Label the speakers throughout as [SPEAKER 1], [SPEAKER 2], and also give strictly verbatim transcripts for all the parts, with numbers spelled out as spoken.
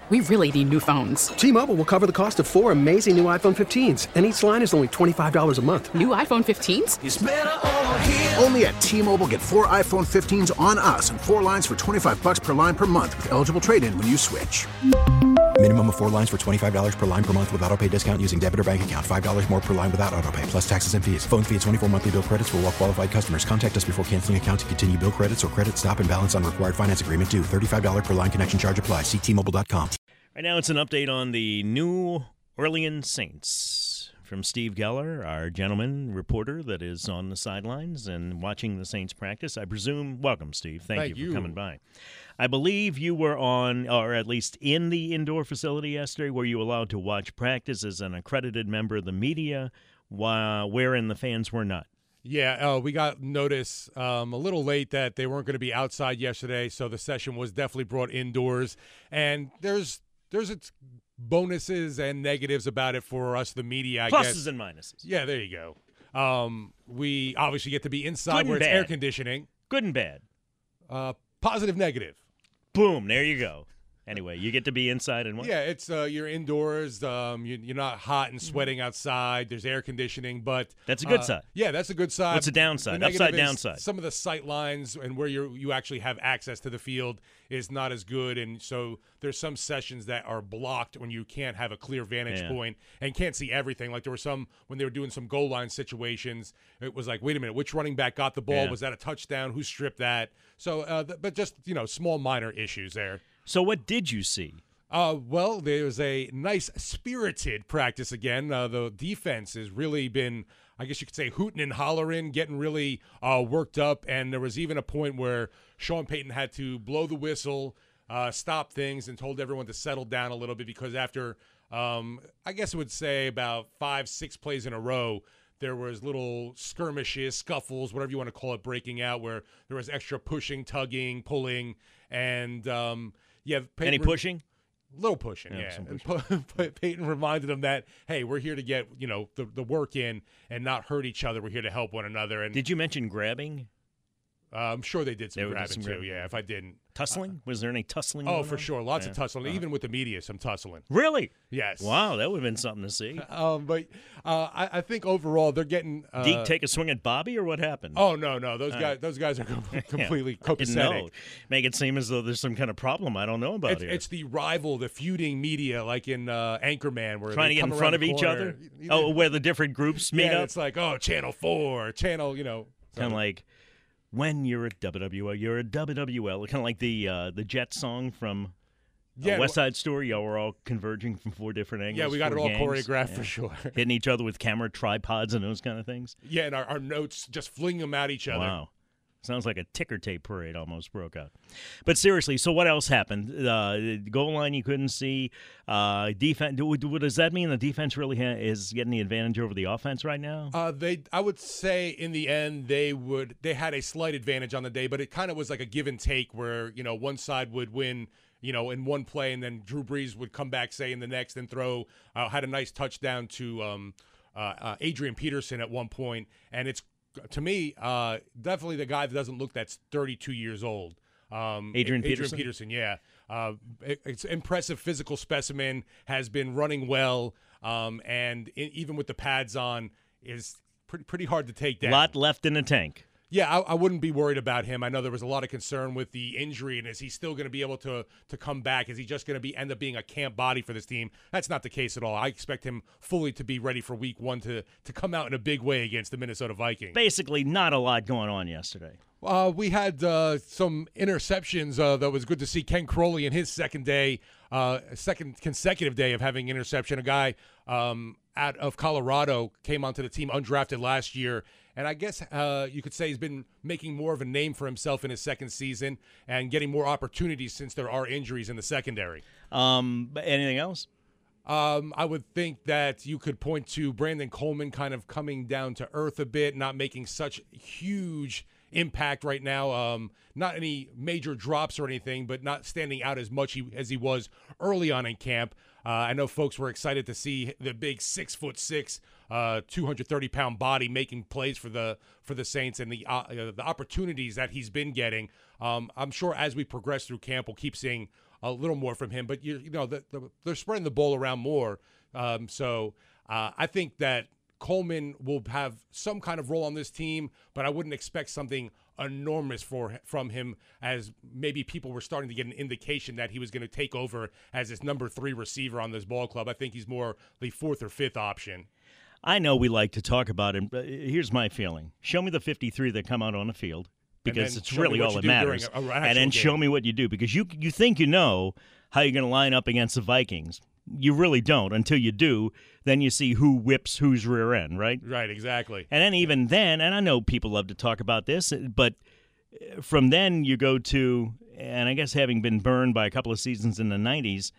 [SPEAKER 1] We really need new phones.
[SPEAKER 2] T-Mobile will cover the cost of four amazing new iPhone fifteens, and each line is only twenty-five dollars a month.
[SPEAKER 1] New iPhone fifteens?
[SPEAKER 3] It's better over here.
[SPEAKER 4] Only at T-Mobile, get four iPhone fifteens on us and four lines for twenty-five dollars per line per month with eligible trade-in when you switch.
[SPEAKER 5] Minimum of four lines for twenty-five dollars per line per month with autopay discount using debit or bank account. five dollars more per line without autopay, plus taxes and fees. Phone fee at twenty-four monthly bill credits for well qualified customers. Contact us before canceling account to continue bill credits or credit stop and balance on required finance agreement due. thirty-five dollars per line connection charge applies. See T Mobile dot com.
[SPEAKER 6] Right now it's an update on the New Orleans Saints from Steve Geller, our gentleman reporter that is on the sidelines and watching the Saints practice. I presume, welcome, Steve. Thank,
[SPEAKER 7] Thank
[SPEAKER 6] you for
[SPEAKER 7] you.
[SPEAKER 6] coming by. I believe you were on, or at least in the indoor facility yesterday. Were you allowed to watch practice as an accredited member of the media, while wherein the fans were not?
[SPEAKER 7] Yeah, uh, we got notice um, a little late that they weren't going to be outside yesterday, so the session was definitely brought indoors. And there's there's its bonuses and negatives about it for us, the media, I
[SPEAKER 6] Pluses
[SPEAKER 7] guess.
[SPEAKER 6] and minuses.
[SPEAKER 7] Yeah, there you go. Um, we obviously get to be inside
[SPEAKER 6] Good
[SPEAKER 7] where
[SPEAKER 6] and
[SPEAKER 7] it's
[SPEAKER 6] bad.
[SPEAKER 7] air conditioning.
[SPEAKER 6] Good and bad.
[SPEAKER 7] Uh, positive, negative.
[SPEAKER 6] Boom, there you go. Anyway, you get to be inside and what?
[SPEAKER 7] Yeah, it's uh, you're indoors. Um, you, you're not hot and sweating outside. There's air conditioning, but
[SPEAKER 6] That's a good
[SPEAKER 7] uh,
[SPEAKER 6] side.
[SPEAKER 7] Yeah, that's a good side.
[SPEAKER 6] What's the downside?
[SPEAKER 7] The negative
[SPEAKER 6] Upside,
[SPEAKER 7] is
[SPEAKER 6] downside.
[SPEAKER 7] Some of the sight lines and where you you actually have access to the field is not as good, and so there's some sessions that are blocked when you can't have a clear vantage
[SPEAKER 6] Yeah.
[SPEAKER 7] point and can't see everything. Like there were some when they were doing some goal line situations. It was like, wait a minute, which running back got the ball?
[SPEAKER 6] Yeah.
[SPEAKER 7] Was that a touchdown? Who stripped that? So, uh, th- but just you know, small minor issues there.
[SPEAKER 6] So what did you see?
[SPEAKER 7] Uh, well, there was a nice spirited practice again. Uh, the defense has really been, I guess you could say, hooting and hollering, getting really uh, worked up. And there was even a point where Sean Payton had to blow the whistle, uh, stop things, and told everyone to settle down a little bit because after, um, I guess I would say about five, six plays in a row, there was little skirmishes, scuffles, whatever you want to call it, breaking out where there was extra pushing, tugging, pulling, and um, yeah. Payton
[SPEAKER 6] Any pushing?
[SPEAKER 7] Little pushing,
[SPEAKER 6] Yeah,
[SPEAKER 7] yeah.
[SPEAKER 6] some
[SPEAKER 7] And P- Peyton reminded him that, hey, we're here to get, you know, the, the work in and not hurt each other. We're here to help one another. And
[SPEAKER 6] Did you mention grabbing?
[SPEAKER 7] uh, I'm sure they did some
[SPEAKER 6] They were-
[SPEAKER 7] grabbing
[SPEAKER 6] some
[SPEAKER 7] too.
[SPEAKER 6] grabbing.
[SPEAKER 7] Yeah, if I didn't.
[SPEAKER 6] Tussling? Was there any tussling?
[SPEAKER 7] Oh,
[SPEAKER 6] going
[SPEAKER 7] for
[SPEAKER 6] on?
[SPEAKER 7] sure. Lots
[SPEAKER 6] Yeah.
[SPEAKER 7] of tussling.
[SPEAKER 6] Uh-huh.
[SPEAKER 7] Even with the media, some tussling.
[SPEAKER 6] Really?
[SPEAKER 7] Yes.
[SPEAKER 6] Wow, that would have been something to see.
[SPEAKER 7] Um, but uh, I, I think overall they're getting. Uh,
[SPEAKER 6] Deke take a swing at Bobby, or what happened?
[SPEAKER 7] Oh, no, no. Those
[SPEAKER 6] All
[SPEAKER 7] guys
[SPEAKER 6] right.
[SPEAKER 7] Those guys are com- completely
[SPEAKER 6] Yeah, I didn't know.
[SPEAKER 7] copacetic.
[SPEAKER 6] Make it seem as though there's some kind of problem I don't know about
[SPEAKER 7] It's,
[SPEAKER 6] here.
[SPEAKER 7] it's the rival, the feuding media, like in uh, Anchorman, where
[SPEAKER 6] Trying
[SPEAKER 7] they
[SPEAKER 6] to get
[SPEAKER 7] come
[SPEAKER 6] in
[SPEAKER 7] around
[SPEAKER 6] front
[SPEAKER 7] the
[SPEAKER 6] of each
[SPEAKER 7] corner.
[SPEAKER 6] other?
[SPEAKER 7] You- you-
[SPEAKER 6] Oh, where the different groups meet
[SPEAKER 7] yeah,
[SPEAKER 6] up?
[SPEAKER 7] it's like, oh, Channel Four, Channel, you know. so-
[SPEAKER 6] Kind of like when you're at W W L, you're at W W L. Kind of like the uh, the Jet song from uh,
[SPEAKER 7] Yeah,
[SPEAKER 6] West Side Story. Y'all were all converging from four different angles.
[SPEAKER 7] Yeah, we got it
[SPEAKER 6] four
[SPEAKER 7] all
[SPEAKER 6] gangs.
[SPEAKER 7] choreographed
[SPEAKER 6] Yeah.
[SPEAKER 7] for sure.
[SPEAKER 6] Hitting each other with camera tripods and those kind of things.
[SPEAKER 7] Yeah, and our, our notes just fling them at each other.
[SPEAKER 6] Wow. Sounds like a ticker tape parade almost broke out. But seriously, so what else happened? Uh, the goal line you couldn't see. Uh, defense. Do, do, does that mean the defense really ha- is getting the advantage over the offense right now?
[SPEAKER 7] Uh, they, I would say, in the end, they would. They had a slight advantage on the day, but it kind of was like a give and take, where you know one side would win, you know, in one play, and then Drew Brees would come back, say in the next, and throw. Uh, had a nice touchdown to um, uh, uh, Adrian Peterson at one point, and it's. To me, uh, definitely the guy that doesn't look that's thirty-two years old. Um,
[SPEAKER 6] Adrian
[SPEAKER 7] Adrian
[SPEAKER 6] Peterson?
[SPEAKER 7] Peterson, yeah. Uh, it, it's impressive physical specimen, has been running well, um, and i even with the pads on, is pretty pretty hard to take down.
[SPEAKER 6] Lot left in the tank.
[SPEAKER 7] Yeah, I, I wouldn't be worried about him. I know there was a lot of concern with the injury, and is he still going to be able to to come back? Is he just going to be end up being a camp body for this team? That's not the case at all. I expect him fully to be ready for Week One to to come out in a big way against the Minnesota Vikings.
[SPEAKER 6] Basically, not a lot going on yesterday.
[SPEAKER 7] Uh, we had uh, some interceptions uh, that was good to see. Ken Crowley in his second day, uh, second consecutive day of having interception. A guy um, out of Colorado came onto the team undrafted last year. And I guess uh, you could say he's been making more of a name for himself in his second season and getting more opportunities since there are injuries in the secondary.
[SPEAKER 6] Um, but anything else?
[SPEAKER 7] Um, I would think that you could point to Brandon Coleman kind of coming down to earth a bit, not making such huge impact right now. Um, not any major drops or anything, but not standing out as much he, as he was early on in camp. Uh, I know folks were excited to see the big six foot six, uh, two hundred thirty pound body making plays for the for the Saints and the uh, the opportunities that he's been getting. Um, I'm sure as we progress through camp, we'll keep seeing a little more from him. But, you, you know, the, the, they're spreading the ball around more. Um, so uh, I think that Coleman will have some kind of role on this team, but I wouldn't expect something enormous for from him, as maybe people were starting to get an indication that he was going to take over as this number three receiver on this ball club. I think he's more the fourth or fifth option.
[SPEAKER 6] I know we like to talk about him, but here's my feeling. Show me the fifty-three that come out on the field, because it's really all that matters.
[SPEAKER 7] A, a
[SPEAKER 6] and then show
[SPEAKER 7] game.
[SPEAKER 6] me what you do, because you you think you know how you're going to line up against the Vikings. You really don't until you do. Then you see who whips whose rear end, right?
[SPEAKER 7] Right, exactly.
[SPEAKER 6] And then even then, and I know people love to talk about this, but from then you go to, and I guess having been burned by a couple of seasons in the nineties,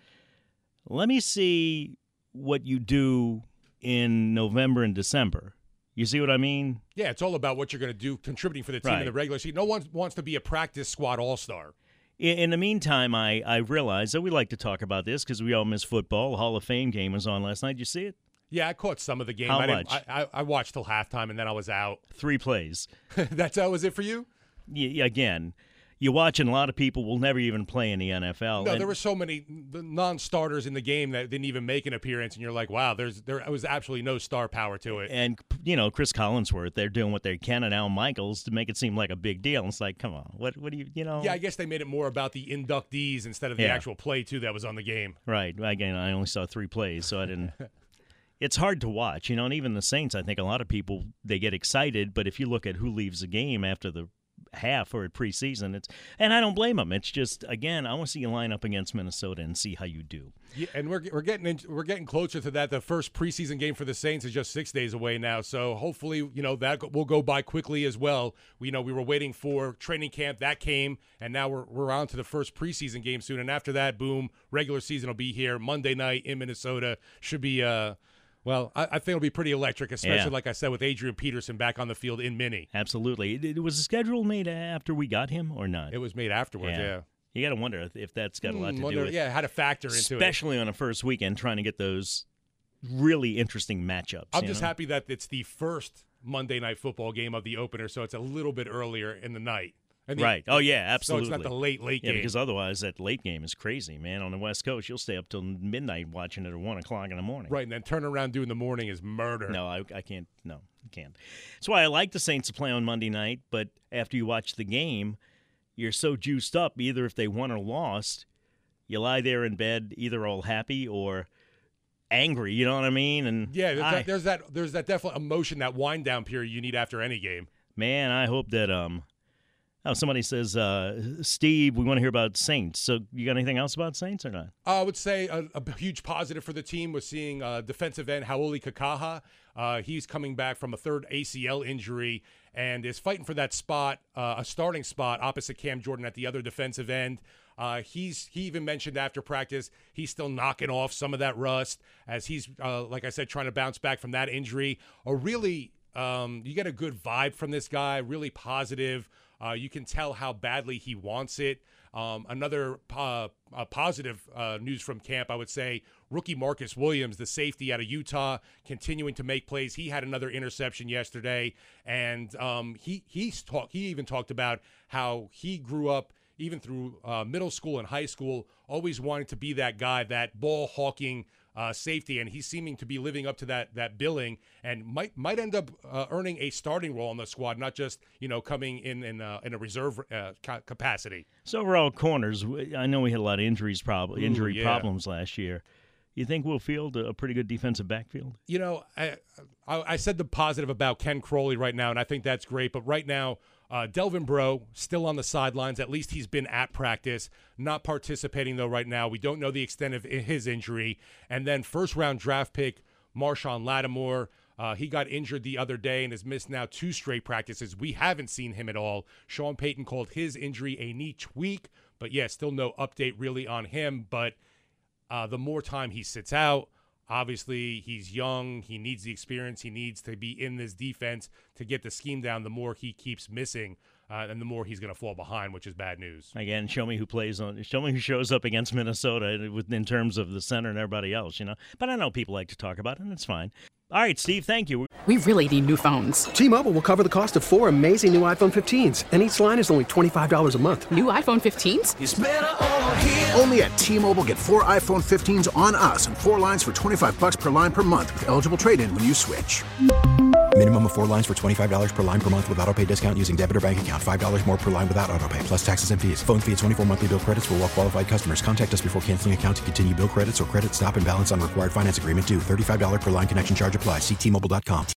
[SPEAKER 6] let me see what you do in November and December. You see what I mean?
[SPEAKER 7] Yeah, it's all about what you're going to do contributing for the team
[SPEAKER 6] right.
[SPEAKER 7] in the regular season. No one wants to be a practice squad all-star.
[SPEAKER 6] In the meantime, I, I realize that we like to talk about this because we all miss football. The Hall of Fame game was on last night. Did you see it?
[SPEAKER 7] Yeah, I caught some of the game.
[SPEAKER 6] How
[SPEAKER 7] I
[SPEAKER 6] much?
[SPEAKER 7] I, I, I watched till halftime, and then I was out.
[SPEAKER 6] Three plays.
[SPEAKER 7] That's how was it for you?
[SPEAKER 6] Yeah, again, you're watching a lot of people will never even play in the N F L.
[SPEAKER 7] No,
[SPEAKER 6] and
[SPEAKER 7] there were so many non-starters in the game that didn't even make an appearance, and you're like, wow, there's there was absolutely no star power to it.
[SPEAKER 6] And, you know, Chris Collinsworth, they're doing what they can, and Al Michaels to make it seem like a big deal. And it's like, come on, what what do you, you know?
[SPEAKER 7] Yeah, I guess they made it more about the inductees instead of the
[SPEAKER 6] Yeah.
[SPEAKER 7] actual play, too, that was on the game.
[SPEAKER 6] Right. Again, I only saw three plays, so I didn't. It's hard to watch, you know, and even the Saints, I think a lot of people, they get excited, but if you look at who leaves the game after the half or at preseason, it's, and I don't blame them. It's just, again, I want to see you line up against Minnesota and see how you do.
[SPEAKER 7] Yeah, and we're we're getting in, we're getting closer to that. The first preseason game for the Saints is just six days away now, so hopefully, you know, that will go by quickly as well. We you know we were waiting for training camp, that came, and now we're we're on to the first preseason game soon. And after that, boom, regular season will be here Monday night in Minnesota. Should be uh. Well, I, I think it'll be pretty electric, especially,
[SPEAKER 6] Yeah.
[SPEAKER 7] like I said, with Adrian Peterson back on the field in Mini.
[SPEAKER 6] Absolutely. It, it was the schedule made after we got him or not?
[SPEAKER 7] It was made afterwards, yeah.
[SPEAKER 6] Yeah. You got to wonder if, if that's got a lot
[SPEAKER 7] Hmm,
[SPEAKER 6] to
[SPEAKER 7] wonder-
[SPEAKER 6] do with it.
[SPEAKER 7] Yeah, how to factor into it.
[SPEAKER 6] Especially on a first weekend, trying to get those really interesting matchups.
[SPEAKER 7] I'm
[SPEAKER 6] you
[SPEAKER 7] just
[SPEAKER 6] know?
[SPEAKER 7] happy that it's the first Monday night football game of the opener, so it's a little bit earlier in the night. And the-
[SPEAKER 6] Right. Oh, yeah, absolutely.
[SPEAKER 7] So it's not the late, late
[SPEAKER 6] Yeah,
[SPEAKER 7] game.
[SPEAKER 6] because otherwise that late game is crazy, man. On the West Coast, you'll stay up till midnight watching it at one o'clock in the morning.
[SPEAKER 7] Right, and then turn around doing the morning is murder.
[SPEAKER 6] No, I, I can't. No, I can't. That's why I like the Saints to play on Monday night, but after you watch the game, you're so juiced up, either if they won or lost, you lie there in bed either all happy or angry, you know what I mean? And
[SPEAKER 7] Yeah, there's,
[SPEAKER 6] I-
[SPEAKER 7] that, there's that there's that definite emotion, that wind down period you need after any game.
[SPEAKER 6] Man, I hope that um oh somebody says uh Steve, we want to hear about Saints. So you got anything else about Saints or not?
[SPEAKER 7] I would say a, a huge positive for the team was seeing uh, defensive end Haoli Kakaha. Uh, he's coming back from a third A C L injury and is fighting for that spot, uh, a starting spot opposite Cam Jordan at the other defensive end. Uh, he's he even mentioned after practice he's still knocking off some of that rust as he's, uh, like I said, trying to bounce back from that injury. A really, um, you get a good vibe from this guy, really positive. Uh, you can tell how badly he wants it. Um, another uh, uh, positive uh, news from camp, I would say, rookie Marcus Williams, the safety out of Utah, continuing to make plays. He had another interception yesterday, and um, he he's talk, he even talked about how he grew up, even through uh, middle school and high school, always wanting to be that guy, that ball-hawking uh, safety, and he's seeming to be living up to that that billing, and might might end up uh, earning a starting role on the squad, not just you know coming in in, uh, in a reserve uh, ca- capacity.
[SPEAKER 6] So overall corners, I know we had a lot of injuries, prob- injury
[SPEAKER 7] yeah.
[SPEAKER 6] problems last year. You think we'll field a pretty good defensive backfield?
[SPEAKER 7] You know, I, I I said the positive about Ken Crowley right now, and I think that's great. But right now, uh, Delvin Breaux still on the sidelines. At least he's been at practice, not participating though right now. We don't know the extent of his injury. And then first round draft pick Marshawn Lattimore. Uh, he got injured the other day and has missed now two straight practices. We haven't seen him at all. Sean Payton called his injury a knee tweak, but yeah, still no update really on him. But Uh, the more time he sits out, obviously he's young. He needs the experience. He needs to be in this defense to get the scheme down. The more he keeps missing, uh, and the more he's going to fall behind, which is bad news.
[SPEAKER 6] Again, show me who plays on. Show me who shows up against Minnesota in terms of the center and everybody else. You know, but I know people like to talk about it, and it's fine. All right, Steve, thank you.
[SPEAKER 1] We really need new phones.
[SPEAKER 2] T-Mobile will cover the cost of four amazing new iPhone fifteens, and each line is only twenty-five dollars a month.
[SPEAKER 1] New iPhone fifteens?
[SPEAKER 4] It's better over here. Only at T-Mobile, get four iPhone fifteens on us and four lines for twenty-five bucks per line per month with eligible trade-in when you switch.
[SPEAKER 5] Minimum of four lines for twenty-five dollars per line per month with autopay discount using debit or bank account. five dollars more per line without autopay, plus taxes and fees. Phone fee at twenty-four monthly bill credits for well-qualified customers. Contact us before canceling account to continue bill credits or credit stop and balance on required finance agreement due. thirty-five dollars per line connection charge applies. See T Mobile dot com.